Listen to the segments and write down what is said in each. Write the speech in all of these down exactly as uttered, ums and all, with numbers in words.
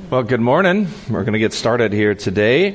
Well, good morning. We're going to get started here today.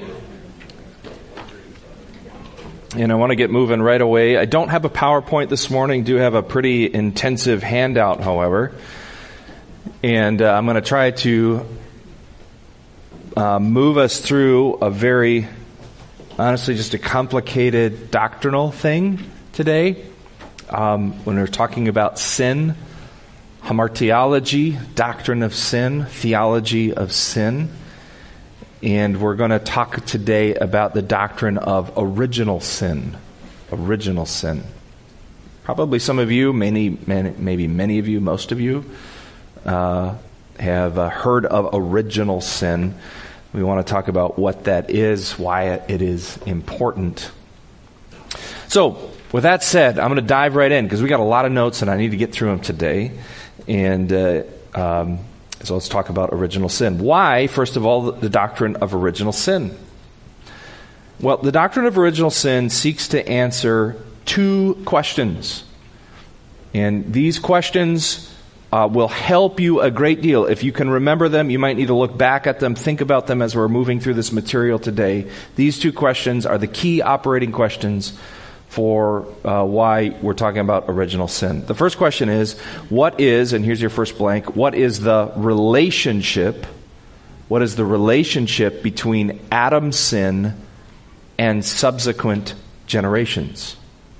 And I want to get moving right away. I don't have a PowerPoint this morning. Do have a pretty intensive handout, however. And uh, I'm going to try to uh, move us through a very, honestly, just a complicated doctrinal thing today. Um, when we're talking about sin, hamartiology, doctrine of sin, theology of sin. And we're going to talk today about the doctrine of original sin. Original sin. Probably some of you, many, many maybe many of you, most of you, uh, have uh, heard of original sin. We want to talk about what that is, why it is important. So, with that said, I'm going to dive right in because we got a lot of notes and I need to get through them today. And uh, um, so let's talk about original sin. Why, first of all, the doctrine of original sin? Well, the doctrine of original sin seeks to answer two questions. And these questions uh, will help you a great deal. If you can remember them, you might need to look back at them, think about them as we're moving through this material today. These two questions are the key operating questions for uh, why we're talking about original sin. The first question is, what is, and here's your first blank, what is the relationship, what is the relationship between Adam's sin and subsequent generations?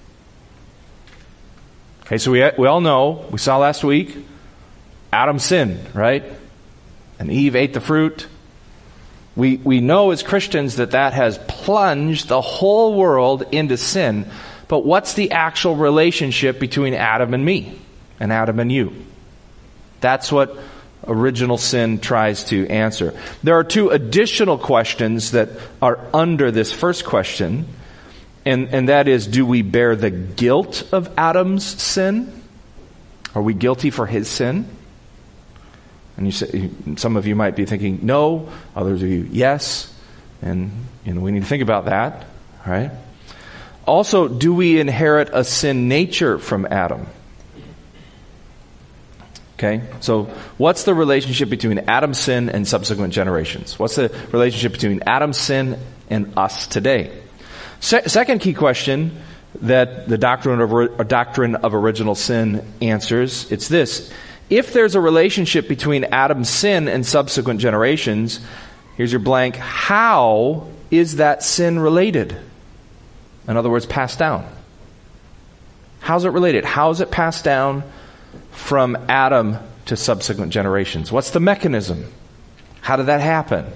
Okay, so we we all know, we saw last week, Adam sinned, right? And Eve ate the fruit. We we know as Christians that that has plunged the whole world into sin. But what's the actual relationship between Adam and me and Adam and you? That's what original sin tries to answer. There are two additional questions that are under this first question, and, and that is, do we bear the guilt of Adam's sin? Are we guilty for his sin? And you say, some of you might be thinking, no. Others of you, yes. And you know, we need to think about that. All right. Also, do we inherit a sin nature from Adam? Okay. So, what's the relationship between Adam's sin and subsequent generations? What's the relationship between Adam's sin and us today? Se- second key question that the doctrine of doctrine of original sin answers, it's this. If there's a relationship between Adam's sin and subsequent generations, here's your blank, how is that sin related? In other words, passed down. How's it related? How is it passed down from Adam to subsequent generations? What's the mechanism? How did that happen?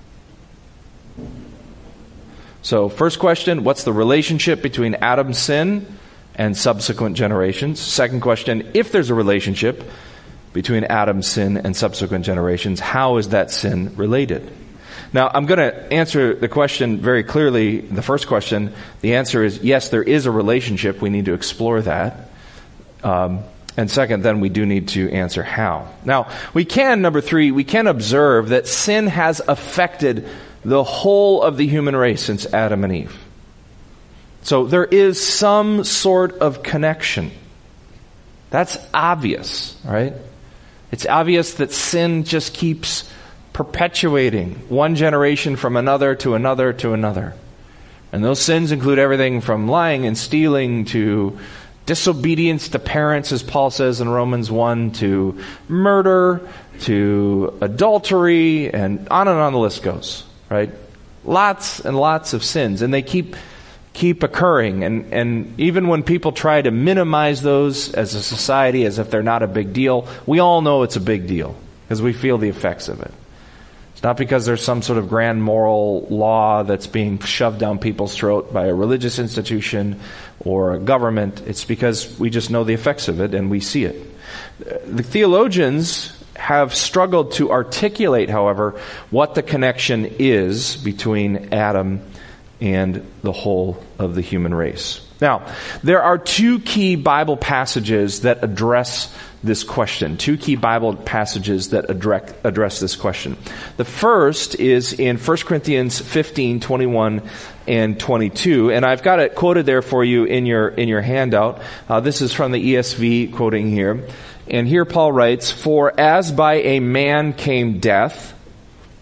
So, first question, what's the relationship between Adam's sin and subsequent generations? Second question, if there's a relationship between Adam's sin and subsequent generations, how is that sin related? Now, I'm going to answer the question very clearly. The first question, the answer is yes, there is a relationship. We need to explore that. Um, and second, then we do need to answer how. Now, we can, number three, we can observe that sin has affected the whole of the human race since Adam and Eve. So there is some sort of connection. That's obvious, right? It's obvious that sin just keeps perpetuating one generation from another to another to another. And those sins include everything from lying and stealing to disobedience to parents, as Paul says in Romans one, to murder, to adultery, and on and on the list goes, right? Lots and lots of sins. And they keep keep occurring. And, and even when people try to minimize those as a society as if they're not a big deal, we all know it's a big deal because we feel the effects of it. It's not because there's some sort of grand moral law that's being shoved down people's throat by a religious institution or a government. It's because we just know the effects of it and we see it. The theologians have struggled to articulate, however, what the connection is between Adam and the whole of the human race. Now, there are two key Bible passages that address this question. Two key Bible passages that address, address this question. The first is in First Corinthians fifteen, twenty-one and twenty-two, and I've got it quoted there for you in your in your handout. Uh, this is from the E S V quoting here. And here Paul writes, "For as by a man came death,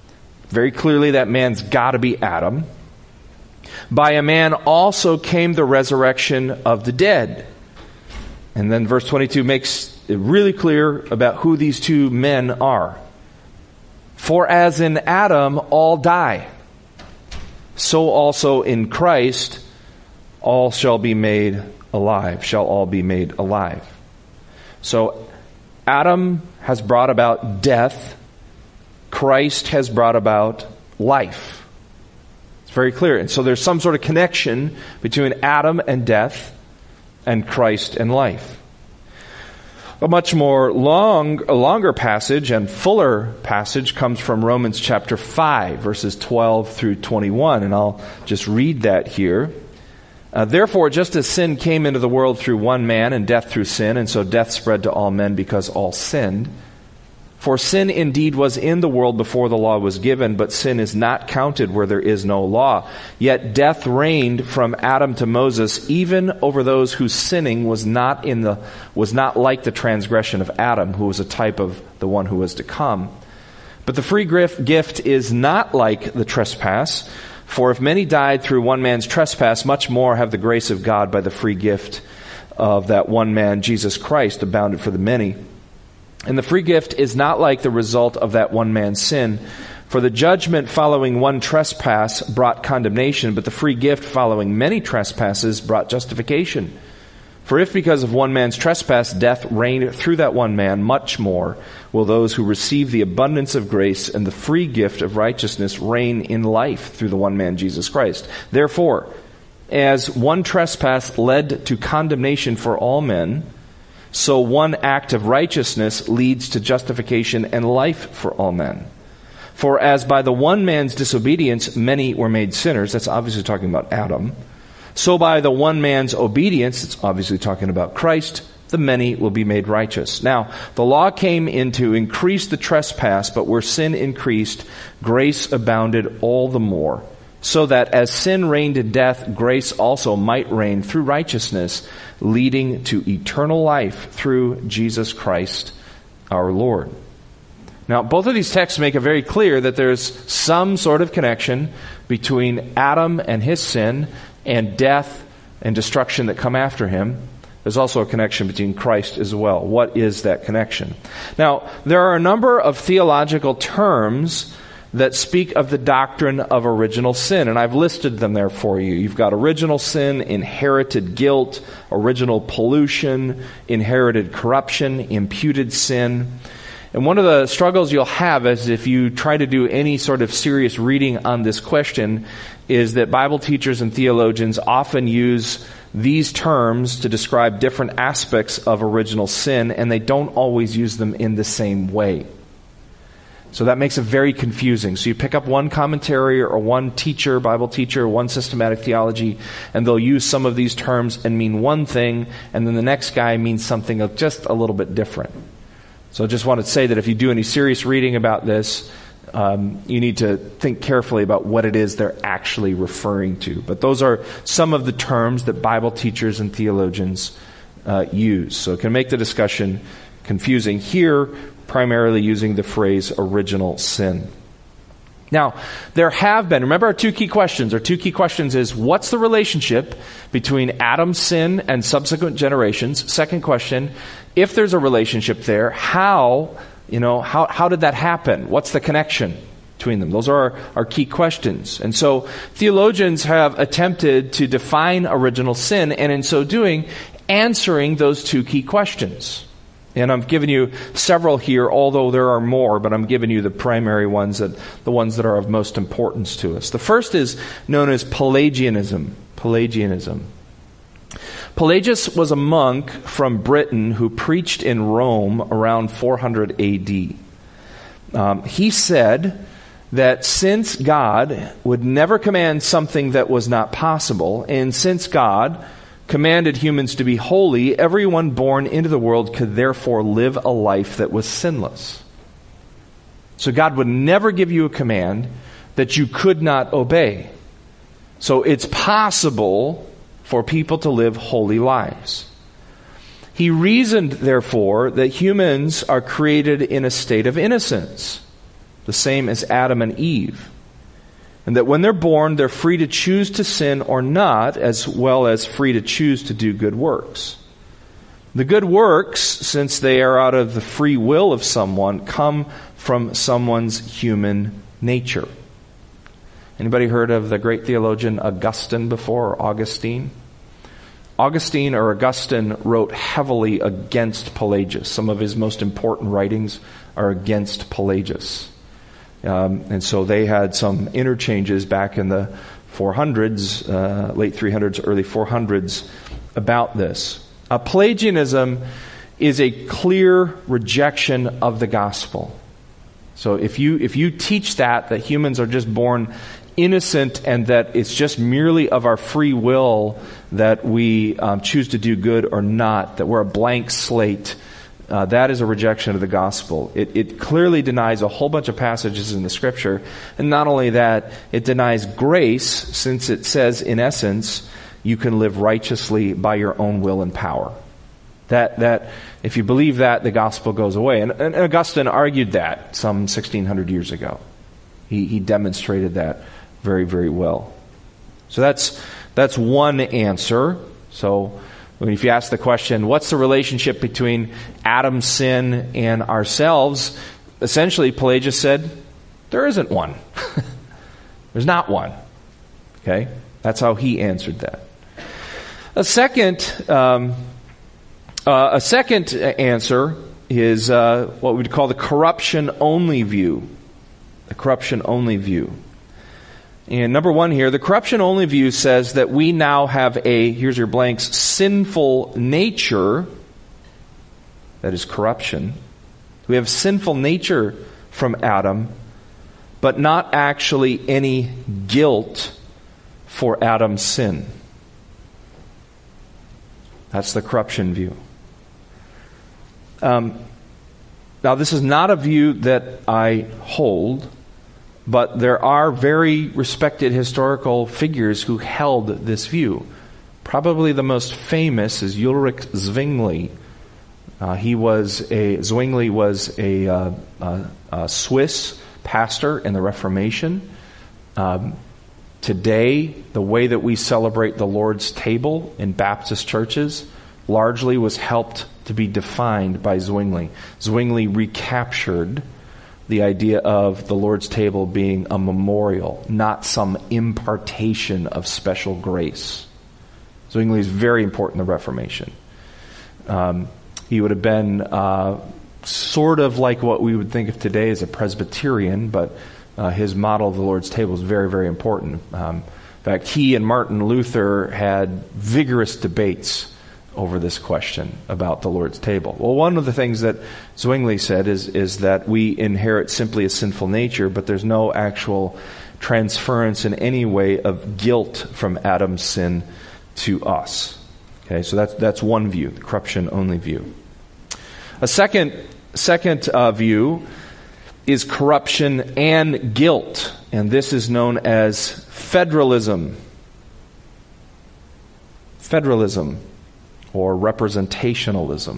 Very clearly that man's got to be Adam. By a man also came the resurrection of the dead. And then verse twenty-two makes it really clear about who these two men are. For as in Adam all die, so also in Christ all shall be made alive, shall all be made alive. So Adam has brought about death. Christ has brought about life. It's very clear. And so there's some sort of connection between Adam and death and Christ and life. A much more long, a longer passage and fuller passage comes from Romans chapter five, verses twelve through twenty-one, and I'll just read that here. Uh, Therefore, just as sin came into the world through one man, and death through sin, and so death spread to all men because all sinned. For sin indeed was in the world before the law was given, but sin is not counted where there is no law. Yet death reigned from Adam to Moses, even over those whose sinning was not in the was not like the transgression of Adam, who was a type of the one who was to come. But the free gift is not like the trespass. For if many died through one man's trespass, much more have the grace of God by the free gift of that one man, Jesus Christ, abounded for the many. And the free gift is not like the result of that one man's sin. For the judgment following one trespass brought condemnation, but the free gift following many trespasses brought justification. For if because of one man's trespass death reigned through that one man, much more will those who receive the abundance of grace and the free gift of righteousness reign in life through the one man, Jesus Christ. Therefore, as one trespass led to condemnation for all men, so one act of righteousness leads to justification and life for all men. For as by the one man's disobedience many were made sinners, that's obviously talking about Adam, so by the one man's obedience, it's obviously talking about Christ, the many will be made righteous. Now, the law came in to increase the trespass, but where sin increased, grace abounded all the more, so that as sin reigned in death, grace also might reign through righteousness, leading to eternal life through Jesus Christ our Lord. Now, both of these texts make it very clear that there's some sort of connection between Adam and his sin and death and destruction that come after him. There's also a connection between Christ as well. What is that connection? Now, there are a number of theological terms that speak of the doctrine of original sin, and I've listed them there for you. You've got original sin, inherited guilt, original pollution, inherited corruption, imputed sin. And one of the struggles you'll have is if you try to do any sort of serious reading on this question is that Bible teachers and theologians often use these terms to describe different aspects of original sin, and they don't always use them in the same way. So that makes it very confusing. So you pick up one commentary or one teacher, Bible teacher, one systematic theology, and they'll use some of these terms and mean one thing, and then the next guy means something just a little bit different. So I just want to say that if you do any serious reading about this, um, you need to think carefully about what it is they're actually referring to. But those are some of the terms that Bible teachers and theologians uh, use. So it can make the discussion confusing. Here, primarily using the phrase original sin. Now, there have been, remember our two key questions. Our two key questions is, what's the relationship between Adam's sin and subsequent generations? Second question, if there's a relationship there, how, you know, how, how did that happen? What's the connection between them? Those are our, our key questions. And so theologians have attempted to define original sin, and in so doing, answering those two key questions. And I'm giving you several here, although there are more, but I'm giving you the primary ones, that the ones that are of most importance to us. The first is known as Pelagianism. Pelagianism. Pelagius was a monk from Britain who preached in Rome around four hundred A D. Um, he said that since God would never command something that was not possible, and since God commanded humans to be holy, everyone born into the world could therefore live a life that was sinless. So God would never give you a command that you could not obey. So it's possible for people to live holy lives. He reasoned, therefore, that humans are created in a state of innocence. the same as Adam and Eve. And that when they're born, they're free to choose to sin or not, as well as free to choose to do good works. The good works, since they are out of the free will of someone, come from someone's human nature. Anybody heard of the great theologian Augustine before, or Augustine? Augustine or Augustine wrote heavily against Pelagius. Some of his most important writings are against Pelagius. Um, and so they had some interchanges back in the four hundreds, uh, late three hundreds, early four hundreds, about this. Uh, Pelagianism is a clear rejection of the gospel. So if you if you teach that, that humans are just born innocent and that it's just merely of our free will that we um, choose to do good or not, that we're a blank slate, uh, that is a rejection of the gospel. It, it clearly denies a whole bunch of passages in the Scripture. And not only that, it denies grace, since it says, in essence, you can live righteously by your own will and power. That that if you believe that, the gospel goes away. And, and Augustine argued that some sixteen hundred years ago. He, he demonstrated that very, very well. So that's that's one answer. So if you ask the question, what's the relationship between Adam's sin and ourselves? Essentially, Pelagius said, there isn't one. There's not one. Okay? That's how he answered that. A second, um, uh, a second answer is uh, what we'd call the corruption-only view. The corruption-only view. And number one here, the corruption-only view says that we now have a, here's your blanks, sinful nature. That is corruption. We have sinful nature from Adam, but not actually any guilt for Adam's sin. That's the corruption view. Um, now, this is not a view that I hold, but there are very respected historical figures who held this view. Probably the most famous is Ulrich Zwingli. Uh, he was a Zwingli was a, uh, a, a Swiss pastor in the Reformation. Um, Today, the way that we celebrate the Lord's table in Baptist churches largely was helped to be defined by Zwingli. Zwingli recaptured the idea of the Lord's table being a memorial, not some impartation of special grace. Zwingli is very important in the Reformation. Um, he would have been uh, sort of like what we would think of today as a Presbyterian, but Uh, his model of the Lord's table is very, very important. Um, in fact, he and Martin Luther had vigorous debates over this question about the Lord's table. Well, one of the things that Zwingli said is, is that we inherit simply a sinful nature, but there's no actual transference in any way of guilt from Adam's sin to us. Okay, so that's that's one view, the corruption-only view. A second second uh, view is corruption and guilt, and this is known as federalism. Federalism, or representationalism.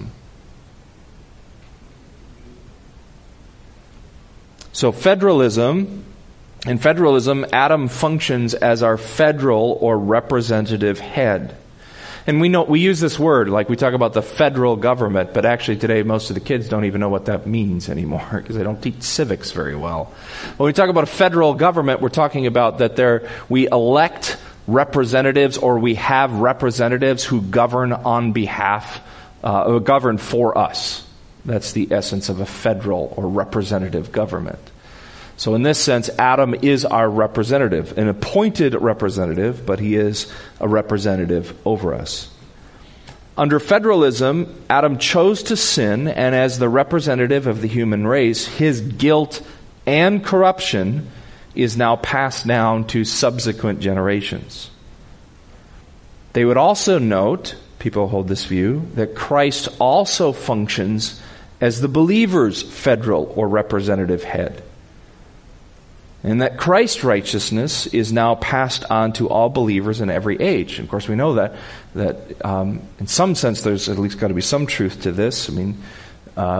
So federalism, in federalism, Adam functions as our federal or representative head. And we know we use this word, like we talk about the federal government, but actually today most of the kids don't even know what that means anymore because they don't teach civics very well. When we talk about a federal government, we're talking about that there we elect representatives, or we have representatives who govern on behalf, uh, govern for us. That's the essence of a federal or representative government. So in this sense, Adam is our representative, an appointed representative, but he is a representative over us. Under federalism, Adam chose to sin, and as the representative of the human race, his guilt and corruption is now passed down to subsequent generations. They would also note, people hold this view, that Christ also functions as the believer's federal or representative head. And that Christ's righteousness is now passed on to all believers in every age. And of course, we know that that um, in some sense there's at least got to be some truth to this. I mean, um,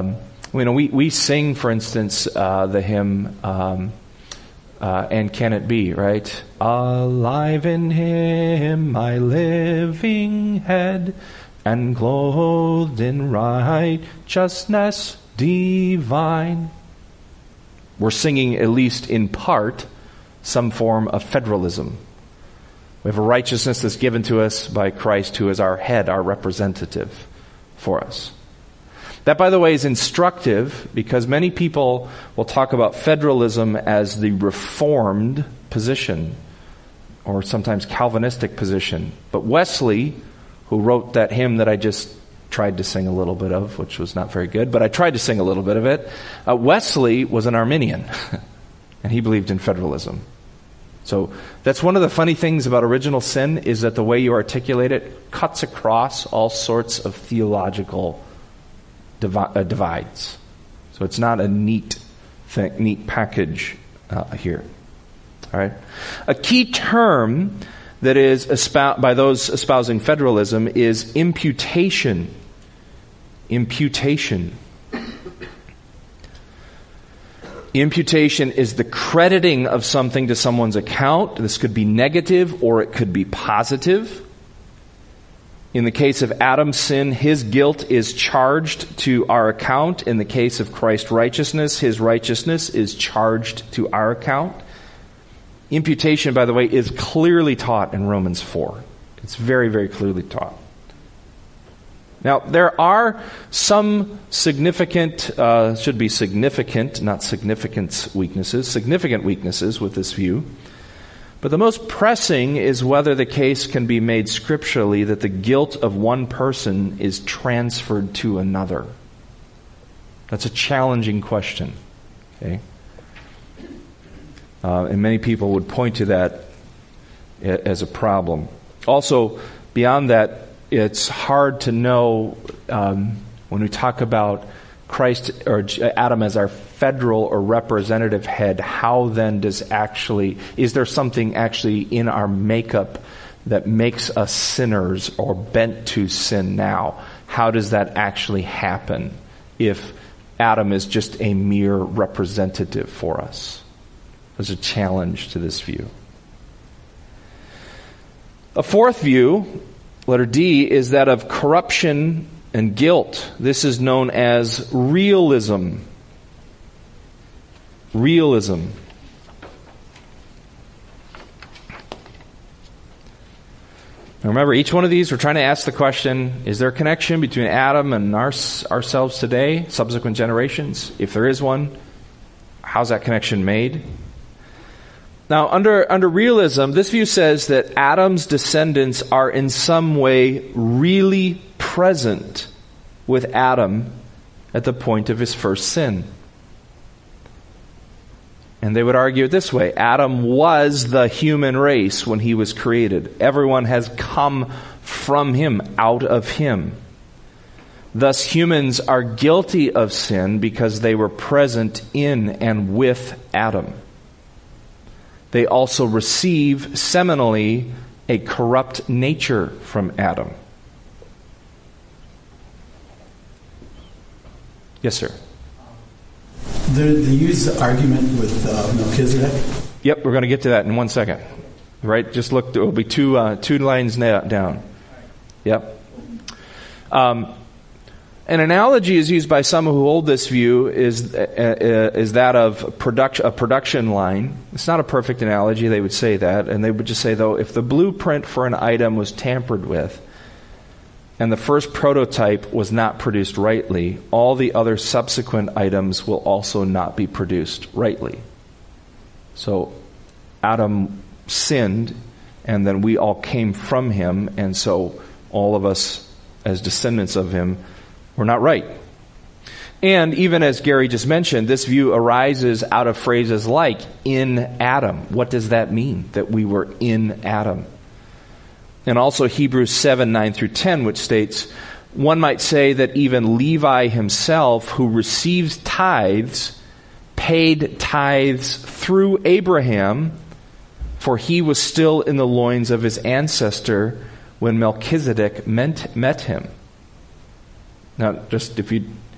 You know, we, we sing, for instance, uh, the hymn, um, uh, And Can It Be, right? Alive in Him, my living head, and clothed in righteousness divine. We're singing, at least in part, some form of federalism. We have a righteousness that's given to us by Christ, who is our head, our representative for us. That, by the way, is instructive because many people will talk about federalism as the Reformed position or sometimes Calvinistic position. But Wesley, who wrote that hymn that I just tried to sing a little bit of, which was not very good, but I tried to sing a little bit of it, uh, Wesley was an Arminian, and he believed in federalism. So that's one of the funny things about original sin, is that the way you articulate it cuts across all sorts of theological divi- uh, divides. So it's not a neat thing, neat package uh, here. All right. A key term that is espoused by those espousing federalism is imputation. Imputation. Imputation is the crediting of something to someone's account. This could be negative or it could be positive. In the case of Adam's sin, his guilt is charged to our account. In the case of Christ's righteousness, his righteousness is charged to our account. Imputation, by the way, is clearly taught in Romans four. It's very, very clearly taught. Now, there are some significant, uh, should be significant, not significance weaknesses, significant weaknesses with this view. But the most pressing is whether the case can be made scripturally that the guilt of one person is transferred to another. That's a challenging question. Okay? Uh, and many people would point to that as a problem. Also, beyond that, it's hard to know um, when we talk about Christ or Adam as our federal or representative head, how then does actually, is there something actually in our makeup that makes us sinners or bent to sin now? How does that actually happen if Adam is just a mere representative for us? There's a challenge to this view. A fourth view, letter D, is that of corruption and guilt. This is known as realism. Realism. Now remember, each one of these, we're trying to ask the question, is there a connection between Adam and our, ourselves today, subsequent generations? If there is one, how's that connection made? Now, under, under realism, this view says that Adam's descendants are in some way really present with Adam at the point of his first sin. And they would argue it this way: Adam was the human race when he was created. Everyone has come from him, out of him. Thus, humans are guilty of sin because they were present in and with Adam. They also receive seminally a corrupt nature from Adam. Yes, sir. They, they use the argument with uh, Melchizedek. Yep, we're going to get to that in one second. Right? Just look. There will be two uh, two lines na- down. Yep. Um, An analogy is used by some who hold this view is uh, is that of production, a production line. It's not a perfect analogy, they would say that, and they would just say, though, if the blueprint for an item was tampered with and the first prototype was not produced rightly, all the other subsequent items will also not be produced rightly. So Adam sinned, and then we all came from him, and so all of us as descendants of him we're not right. And even as Gary just mentioned, this view arises out of phrases like in Adam. What does that mean, that we were in Adam? And also Hebrews seven, nine through ten, which states, one might say that even Levi himself, who receives tithes, paid tithes through Abraham, for he was still in the loins of his ancestor when Melchizedek met, met him. Now, just if you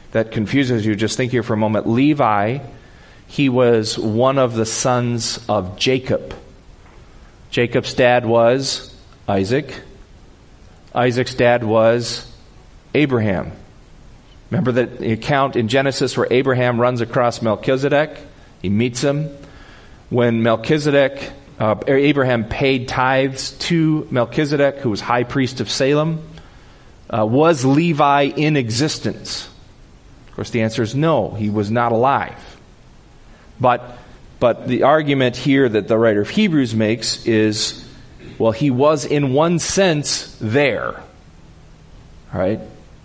that confuses you, just think here for a moment. Levi, he was one of the sons of Jacob. Jacob's dad was Isaac. Isaac's dad was Abraham. Remember that the account in Genesis where Abraham runs across Melchizedek? He meets him. When Melchizedek, uh, Abraham paid tithes to Melchizedek, who was high priest of Salem, uh, was Levi in existence? Of course, the answer is no. He was not alive. But, but the argument here that the writer of Hebrews makes is, well, he was in one sense there. All right?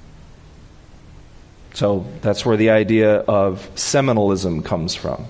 So that's where the idea of seminalism comes from.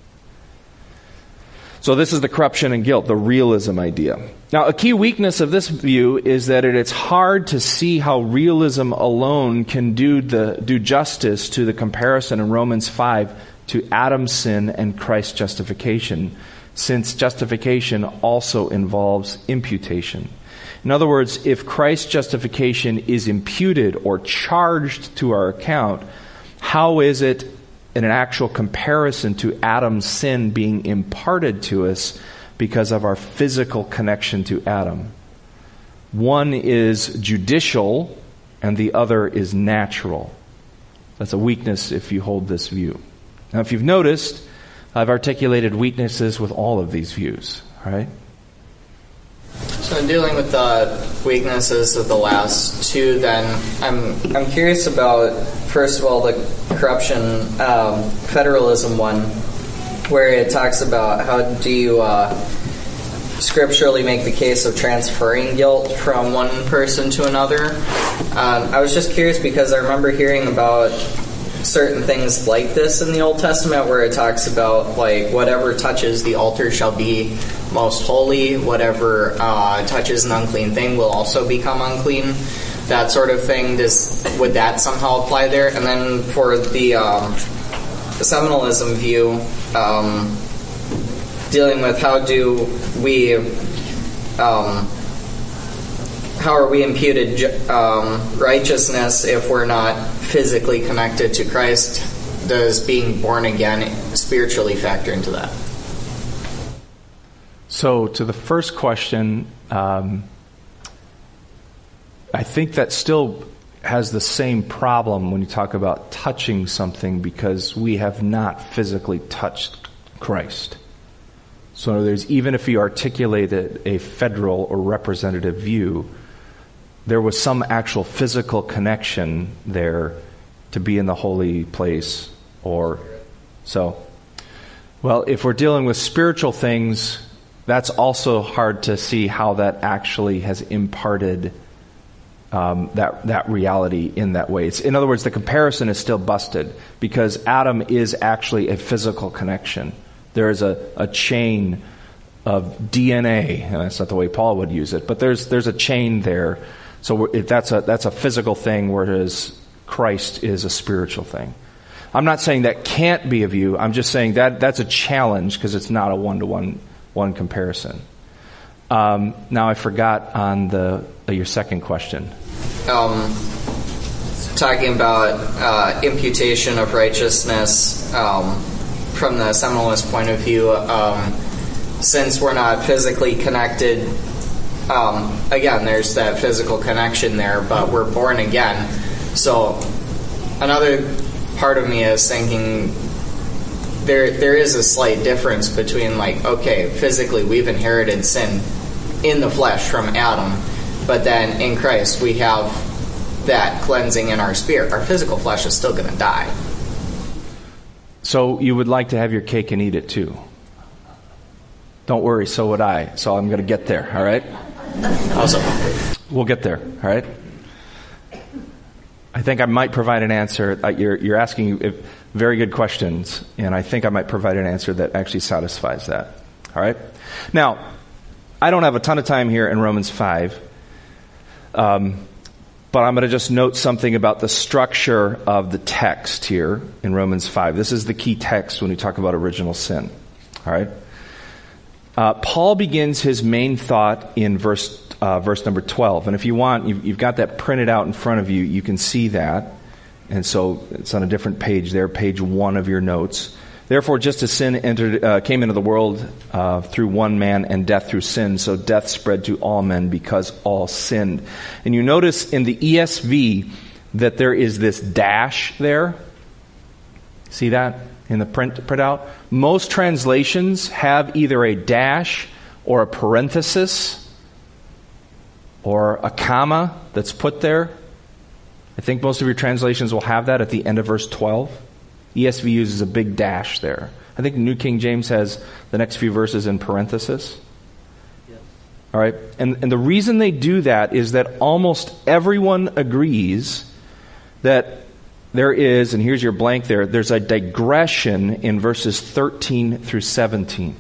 So this is the corruption and guilt, the realism idea. Now, a key weakness of this view is that it, it's hard to see how realism alone can do the do justice to the comparison in Romans five to Adam's sin and Christ's justification, since justification also involves imputation. In other words, if Christ's justification is imputed or charged to our account, how is it in an actual comparison to Adam's sin being imparted to us because of our physical connection to Adam? One is judicial and the other is natural. That's a weakness if you hold this view. Now, if you've noticed, I've articulated weaknesses with all of these views, right? So in dealing with the weaknesses of the last two, then I'm I'm curious about, first of all, the corruption um, federalism one, where it talks about how do you uh, scripturally make the case of transferring guilt from one person to another. Um, I was just curious because I remember hearing about certain things like this in the Old Testament where it talks about, like, whatever touches the altar shall be most holy, whatever uh, touches an unclean thing will also become unclean, that sort of thing. Does, would that somehow apply there? And then for the, um, the seminalism view, um, dealing with how do we, um, how are we imputed um, righteousness if we're not physically connected to Christ? Does being born again spiritually factor into that? So to the first question, um, I think that still has the same problem when you talk about touching something, because we have not physically touched Christ. So there's, even if you articulated a federal or representative view, there was some actual physical connection there to be in the holy place. Or so, well, if we're dealing with spiritual things, that's also hard to see how that actually has imparted um, that that reality in that way. It's, in other words, the comparison is still busted because Adam is actually a physical connection. There is a, a chain of D N A, and that's not the way Paul would use it, but there's there's a chain there. So if that's a that's a physical thing, whereas Christ is a spiritual thing. I'm not saying that can't be a view. I'm just saying that that's a challenge because it's not a one-to-one one comparison. Um, now I forgot on the uh, your second question. Um, talking about uh, imputation of righteousness um, from the seminalist point of view, um, since we're not physically connected. Um, again, there's that physical connection there, but we're born again. So another part of me is thinking there there is a slight difference between, like, okay, physically we've inherited sin in the flesh from Adam, but then in Christ we have that cleansing in our spirit. Our physical flesh is still going to die. So you would like to have your cake and eat it too. Don't worry, so would I. So I'm going to get there, all right? Awesome. We'll get there, all right? I think I might provide an answer. Uh, you're, you're asking if, very good questions, and I think I might provide an answer that actually satisfies that. All right? Now, I don't have a ton of time here in Romans five, um, but I'm going to just note something about the structure of the text here in Romans five. This is the key text when we talk about original sin. All right? Uh, Paul begins his main thought in verse uh, verse number twelve. And if you want, you've, you've got that printed out in front of you. You can see that. And so it's on a different page there, page one of your notes. Therefore, just as sin entered, uh, came into the world uh, through one man and death through sin, so death spread to all men because all sinned. And you notice in the E S V that there is this dash there. See that in the print printout? Most translations have either a dash or a parenthesis or a comma that's put there. I think most of your translations will have that at the end of verse twelve. E S V uses a big dash there. I think New King James has the next few verses in parenthesis. Yes. All right, and, and the reason they do that is that almost everyone agrees that there is, and here's your blank there, there's a digression in verses thirteen through seventeen.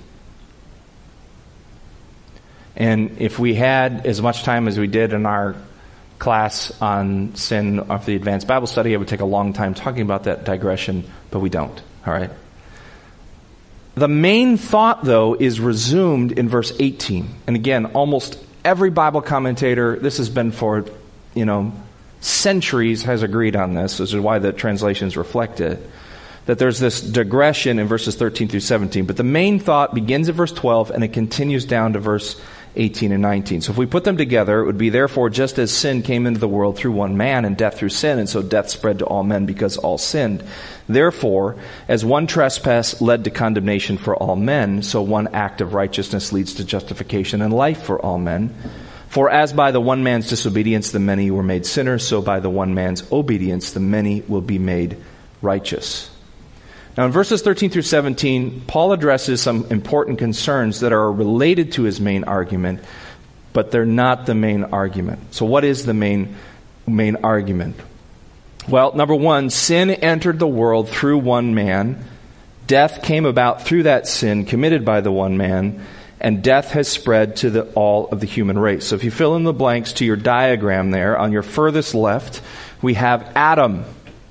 And if we had as much time as we did in our class on sin of the advanced Bible study, it would take a long time talking about that digression, but we don't. All right. The main thought, though, is resumed in verse eighteen. And again, almost every Bible commentator, this has been for, you know, centuries, has agreed on this. This is why the translations reflect it. That there's this digression in verses thirteen through seventeen. But the main thought begins at verse twelve and it continues down to verse eighteen and nineteen. So if we put them together, it would be, therefore, just as sin came into the world through one man and death through sin, and so death spread to all men because all sinned. Therefore, as one trespass led to condemnation for all men, so one act of righteousness leads to justification and life for all men. For as by the one man's disobedience the many were made sinners, so by the one man's obedience the many will be made righteous. Now in verses thirteen through seventeen, Paul addresses some important concerns that are related to his main argument, but they're not the main argument. So what is the main, main argument? Well, number one, sin entered the world through one man. Death came about through that sin committed by the one man, and death has spread to the, all of the human race. So if you fill in the blanks to your diagram there, on your furthest left, we have Adam.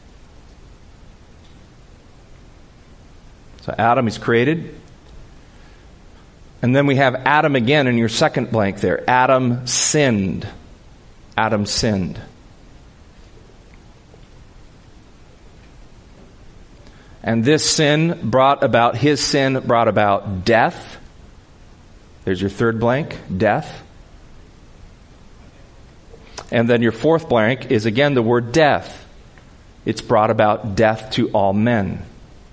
So Adam is created. And then we have Adam again in your second blank there. Adam sinned. Adam sinned. And this sin brought about, his sin brought about death. There's your third blank, death. And then your fourth blank is again the word death. It's brought about death to all men.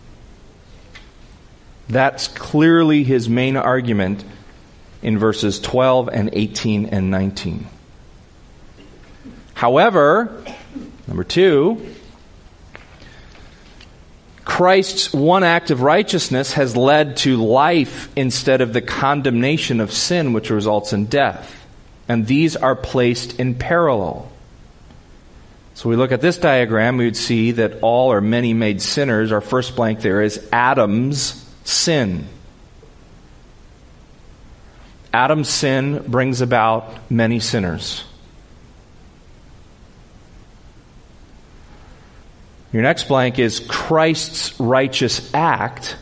That's clearly his main argument in verses twelve and eighteen and nineteen. However, number two, Christ's one act of righteousness has led to life instead of the condemnation of sin, which results in death. And these are placed in parallel. So we look at this diagram, we would see that all or many made sinners, our first blank there is Adam's sin. Adam's sin brings about many sinners. Your next blank is Christ's righteous act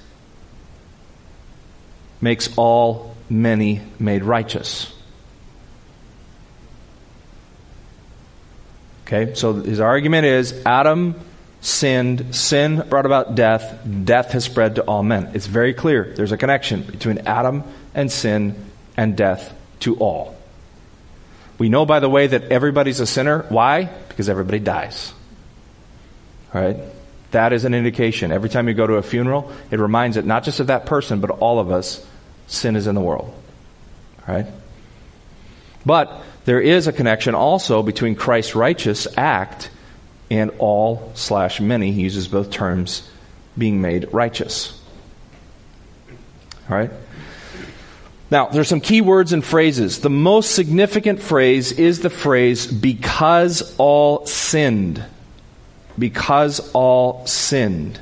makes all many made righteous. Okay, so his argument is Adam sinned, sin brought about death, death has spread to all men. It's very clear. There's a connection between Adam and sin and death to all. We know, by the way, that everybody's a sinner. Why? Because everybody dies. All right? That is an indication. Every time you go to a funeral, it reminds it not just of that person, but all of us, sin is in the world. All right? But there is a connection also between Christ's righteous act and all slash many, he uses both terms, being made righteous. All right? Now, there's some key words and phrases. The most significant phrase is the phrase, because all sinned. Because all sinned.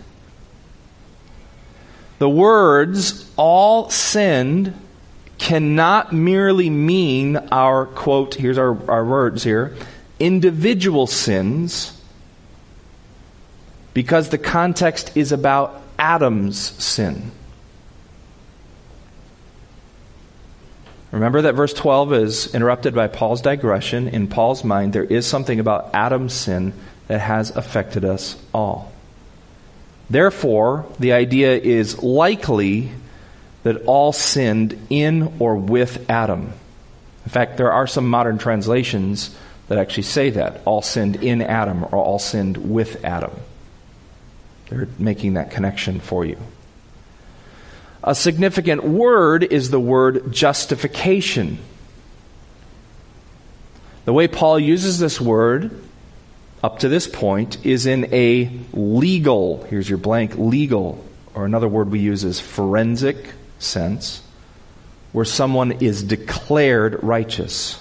The words, all sinned, cannot merely mean our, quote, here's our, our words here, individual sins, because the context is about Adam's sin. Remember that verse twelve is interrupted by Paul's digression. In Paul's mind, there is something about Adam's sin that has affected us all. Therefore, the idea is likely that all sinned in or with Adam. In fact, there are some modern translations that actually say that. All sinned in Adam or all sinned with Adam. They're making that connection for you. A significant word is the word justification. The way Paul uses this word up to this point is in a legal, here's your blank, legal, or another word we use is forensic sense, where someone is declared righteous.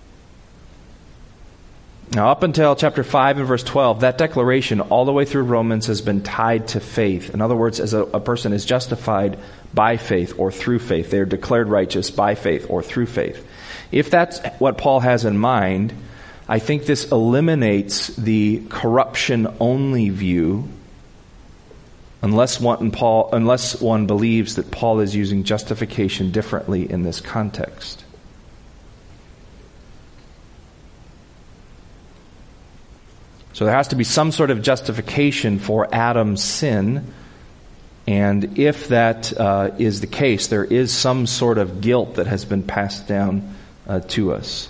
Now, up until chapter five and verse twelve, that declaration all the way through Romans has been tied to faith. In other words, as a, a person is justified by faith or through faith, they are declared righteous by faith or through faith. If that's what Paul has in mind, I think this eliminates the corruption-only view, unless one, Paul, unless one believes that Paul is using justification differently in this context. So there has to be some sort of justification for Adam's sin, and if that uh, is the case, there is some sort of guilt that has been passed down uh, to us.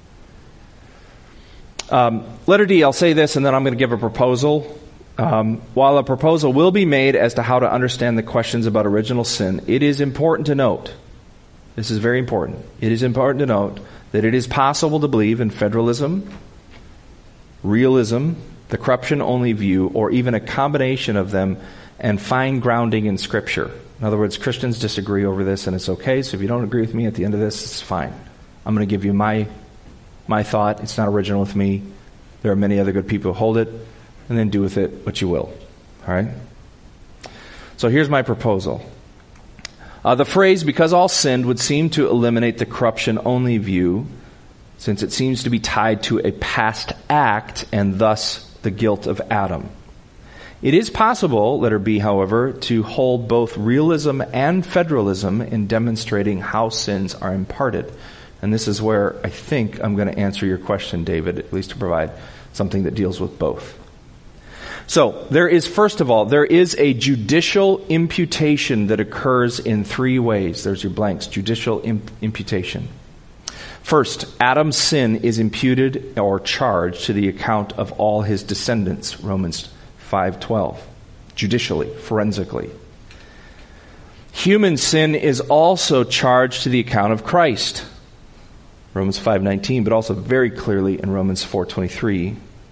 Um, letter D, I'll say this, and then I'm going to give a proposal. Um, while a proposal will be made as to how to understand the questions about original sin, it is important to note, this is very important, it is important to note that it is possible to believe in federalism, realism, the corruption-only view, or even a combination of them, and find grounding in Scripture. In other words, Christians disagree over this, and it's okay, so if you don't agree with me at the end of this, it's fine. I'm going to give you my my thought. It's not original with me. There are many other good people who hold it, and then do with it what you will. All right? So here's my proposal. Uh, the phrase, because all sinned, would seem to eliminate the corruption-only view, since it seems to be tied to a past act and thus the guilt of Adam. It is possible, letter B, however, to hold both realism and federalism in demonstrating how sins are imparted. And this is where I think I'm going to answer your question, David, at least to provide something that deals with both. So, there is, first of all, there is a judicial imputation that occurs in three ways. There's your blanks, judicial imp- imputation. First, Adam's sin is imputed or charged to the account of all his descendants, Romans five twelve, judicially, forensically. Human sin is also charged to the account of Christ, Romans five nineteen, but also very clearly in Romans four twenty-three.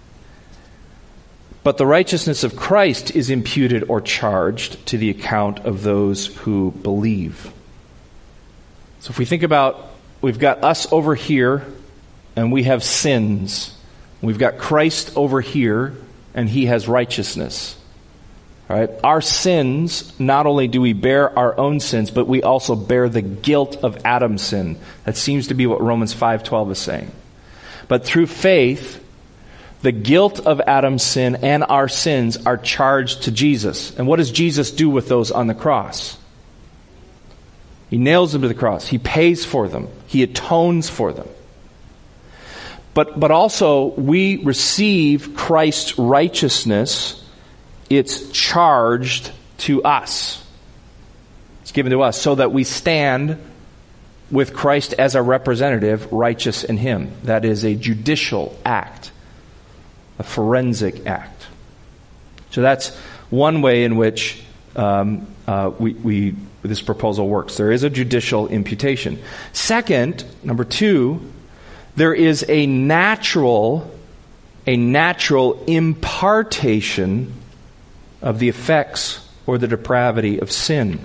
But the righteousness of Christ is imputed or charged to the account of those who believe. So if we think about, we've got us over here, and we have sins. We've got Christ over here, and he has righteousness. All right? Our sins, not only do we bear our own sins, but we also bear the guilt of Adam's sin. That seems to be what Romans five twelve is saying. But through faith, the guilt of Adam's sin and our sins are charged to Jesus. And what does Jesus do with those on the cross? He nails them to the cross. He pays for them. He atones for them. But but also, we receive Christ's righteousness. It's charged to us. It's given to us so that we stand with Christ as a representative, righteous in him. That is a judicial act, a forensic act. So that's one way in which um, uh, we, we this proposal works. There is a judicial imputation. Second, number two, there is a natural, a natural impartation of the effects or the depravity of sin.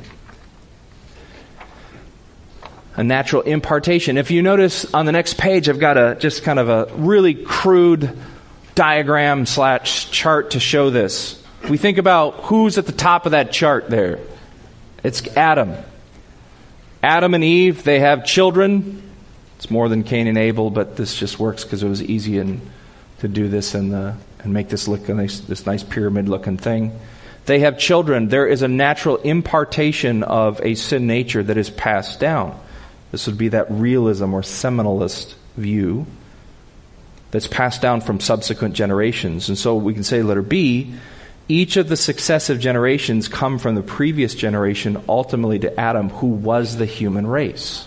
A natural impartation. If you notice on the next page, I've got a just kind of a really crude diagram slash chart to show this. We think about who's at the top of that chart there. It's Adam. Adam and Eve, they have children. It's more than Cain and Abel, but this just works because it was easy and to do this and the and make this look a nice, this nice pyramid-looking thing. They have children. There is a natural impartation of a sin nature that is passed down. This would be that realism or seminalist view. that's passed down from subsequent generations. And so we can say, letter B, each of the successive generations come from the previous generation, ultimately to Adam, who was the human race.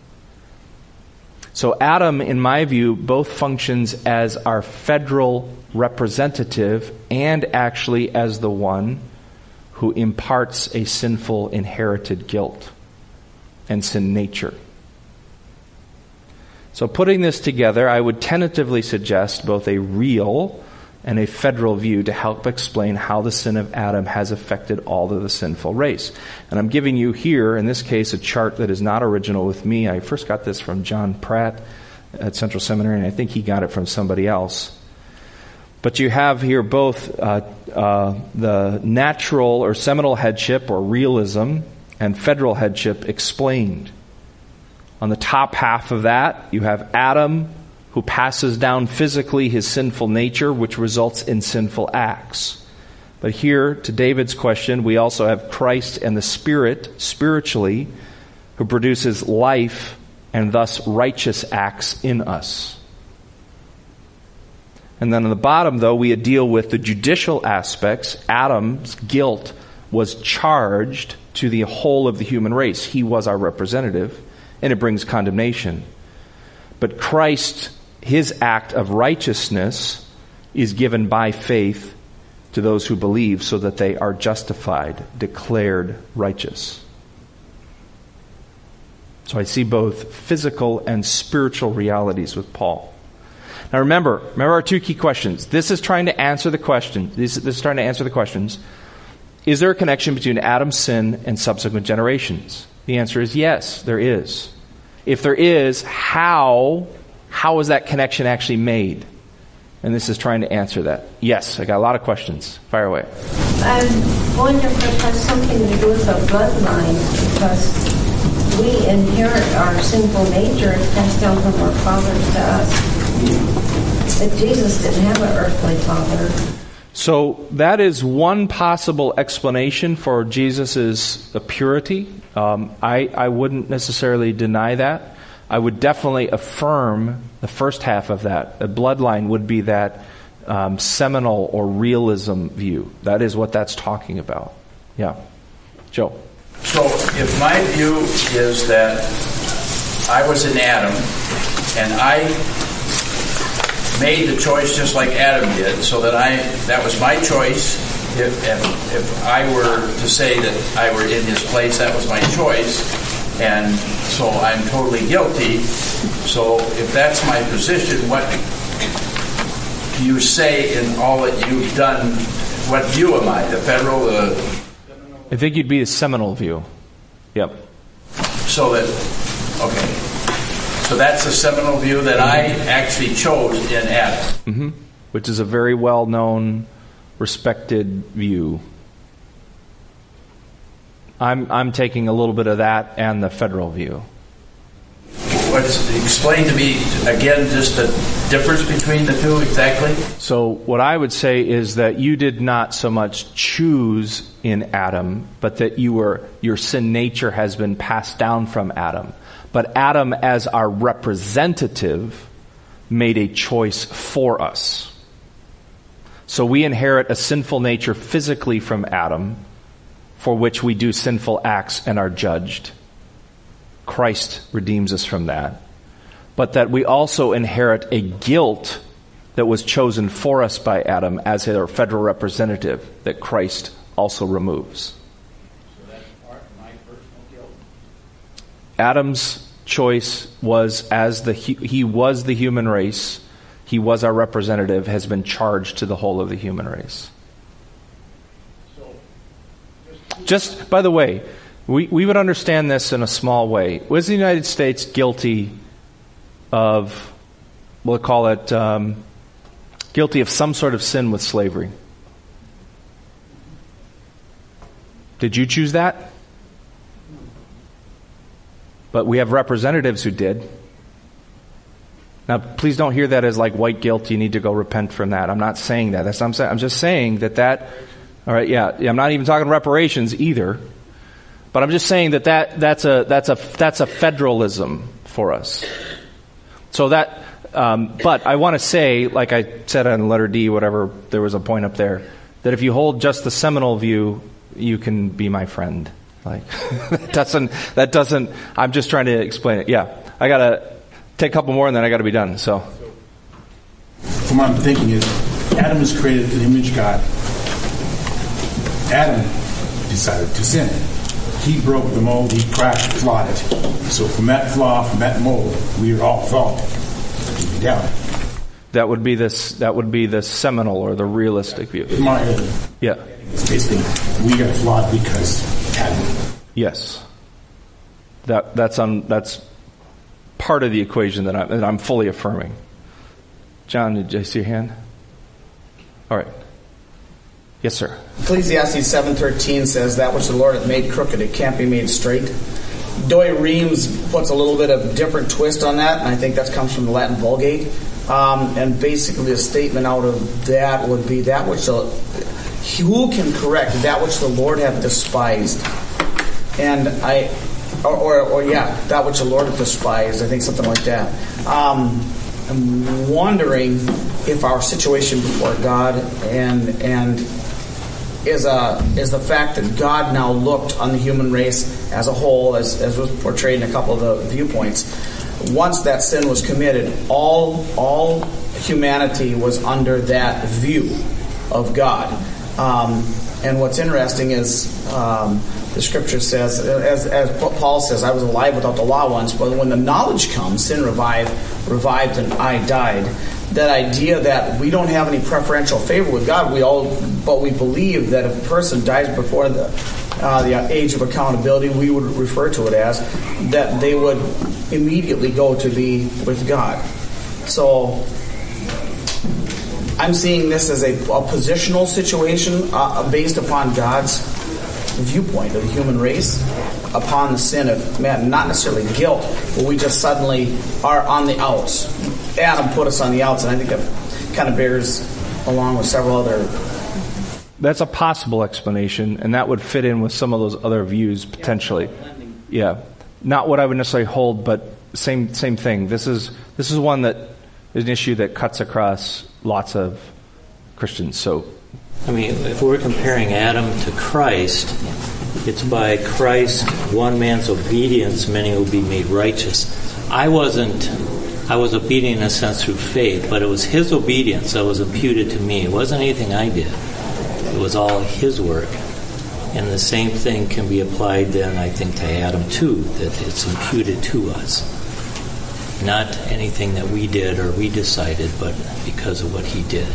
So Adam, in my view, both functions as our federal representative and actually as the one who imparts a sinful inherited guilt and sin nature. So putting this together, I would tentatively suggest both a real and a federal view to help explain how the sin of Adam has affected all of the sinful race. And I'm giving you here, in this case, a chart that is not original with me. I first got this from John Pratt at Central Seminary, and I think he got it from somebody else. But you have here both uh, uh, the natural or seminal headship or realism and federal headship explained. On the top half of that, you have Adam, who passes down physically his sinful nature, which results in sinful acts. But here, to David's question, we also have Christ and the Spirit, spiritually, who produces life and thus righteous acts in us. And then on the bottom, though, we deal with the judicial aspects. Adam's guilt was charged to the whole of the human race. He was our representative, and it brings condemnation. But Christ, his act of righteousness, is given by faith to those who believe so that they are justified, declared righteous. So I see both physical and spiritual realities with Paul. Now remember, remember our two key questions. This is trying to answer the question. This, this is trying to answer the questions. Is there a connection between Adam's sin and subsequent generations? The answer is yes, there is. If there is, how, how is that connection actually made? And this is trying to answer that. Yes, I got a lot of questions. Fire away. I wonder if it has something to do with the bloodline, because we inherit our sinful nature and passed down from our fathers to us. But Jesus didn't have an earthly father. So that is one possible explanation for Jesus' purity. Um, I, I wouldn't necessarily deny that. I would definitely affirm the first half of that. The bloodline would be that um, seminal or realism view. That is what that's talking about. Yeah. Joe. So if my view is that I was in Adam and I made the choice just like Adam did, so that I that was my choice. If, if if I were to say that I were in his place, that was my choice, and so I'm totally guilty. So if that's my position, what do you say in all that you've done? What view am I? The federal? Uh, I think you'd be the seminal view. Yep. So that, okay. So that's the seminal view that I actually chose in Adam. Mm-hmm. Which is a very well-known, respected view. I'm I'm taking a little bit of that and the federal view. What's, explain to me again just the difference between the two exactly. So what I would say is that you did not so much choose in Adam, but that you were your sin nature has been passed down from Adam. But Adam, as our representative, made a choice for us. So we inherit a sinful nature physically from Adam, for which we do sinful acts and are judged. Christ redeems us from that. But that we also inherit a guilt that was chosen for us by Adam as our federal representative that Christ also removes. So that's part of my personal guilt. Adam's choice was as the he was the human race, he was our representative, has been charged to the whole of the human race. So, just, just by the way, we, we would understand this in a small way. Was the United States guilty of, we'll call it, um, guilty of some sort of sin with slavery? Did you choose that? But we have representatives who did. Now, please don't hear that as like white guilt. You need to go repent from that. I'm not saying that. That's what I'm saying. I'm just saying that that. All right, yeah. I'm not even talking reparations either. But I'm just saying that, that that's a that's a that's a federalism for us. So that Um, but I want to say, like I said on letter D, whatever, there was a point up there, that if you hold just the seminal view, you can be my friend. Like that doesn't. That doesn't. I'm just trying to explain it. Yeah, I gotta take a couple more, and then I gotta be done. So, from what I'm thinking is, Adam was created in the image of God. Adam decided to sin. He broke the mold. He crashed, flawed it. So from that flaw, from that mold, we are all flawed. Down. That would be this. That would be the seminal or the realistic view. My, yeah. It's basically we are flawed because Adam. Yes. That that's um that's part of the equation that I'm that I'm fully affirming. John, did you see your hand? All right. Yes, sir. Ecclesiastes seven thirteen says, "That which the Lord hath made crooked, it can't be made straight." Doyle Reams puts a little bit of different twist on that, and I think that comes from the Latin Vulgate. Um, and basically, a statement out of that would be that which the who can correct that which the Lord hath despised, and I, or, or, or yeah, that which the Lord hath despised. I think something like that. Um, I'm wondering if our situation before God and and is a is the fact that God now looked on the human race as a whole, as as was portrayed in a couple of the viewpoints. Once that sin was committed, all all humanity was under that view of God. Um, and what's interesting is um, the Scripture says, as, as Paul says, "I was alive without the law once, but when the knowledge comes, sin revived, revived, and I died." That idea that we don't have any preferential favor with God, we all, but we believe that if a person dies before the uh, the age of accountability, we would refer to it as that they would immediately go to be with God. So I'm seeing this as a, a positional situation uh, based upon God's viewpoint of the human race, upon the sin of man, not necessarily guilt, but we just suddenly are on the outs. Adam put us on the outs, and I think that kind of bears along with several other. That's a possible explanation, and that would fit in with some of those other views potentially. Yeah, not what I would necessarily hold, but same same thing. This is this is one that is an issue that cuts across lots of Christians. So, I mean, if we're comparing Adam to Christ, it's by Christ, one man's obedience, many will be made righteous. I wasn't. I was obedient in a sense through faith, but it was his obedience that was imputed to me. It wasn't anything I did. It was all his work. And the same thing can be applied then, I think, to Adam too, that it's imputed to us. Not anything that we did or we decided, but because of what he did.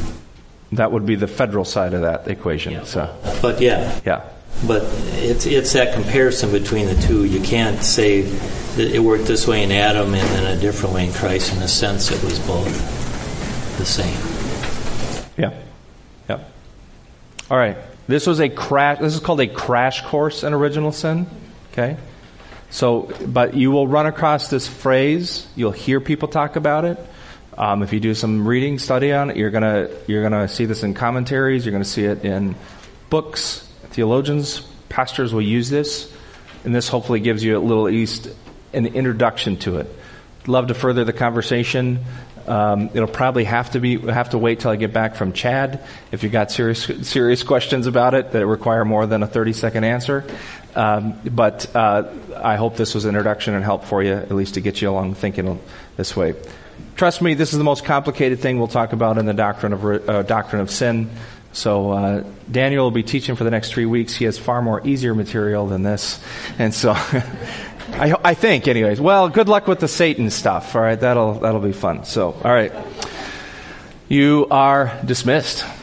That would be the federal side of that equation. Yeah. So, but yeah. Yeah. But it's it's that comparison between the two. You can't say that it worked this way in Adam and then a different way in Christ. In a sense, it was both the same. Yeah. Yeah. All right. This was a crash. This is called a crash course in original sin. Okay. So, but you will run across this phrase. You'll hear people talk about it. Um, if you do some reading, study on it, you're gonna you're gonna see this in commentaries. You're gonna see it in books. Theologians, pastors will use this, and this hopefully gives you a little, at least an introduction to it. Love to further the conversation. Um, it'll probably have to be have to wait till I get back from Chad if you got serious serious questions about it that require more than a thirty second answer. Um, but uh, I hope this was an introduction and help for you, at least to get you along thinking this way. Trust me, this is the most complicated thing we'll talk about in the doctrine of uh, doctrine of sin. So uh, Daniel will be teaching for the next three weeks. He has far more easier material than this, and so I, I think, anyways. Well, good luck with the Satan stuff. All right, that'll that'll be fun. So, all right, you are dismissed.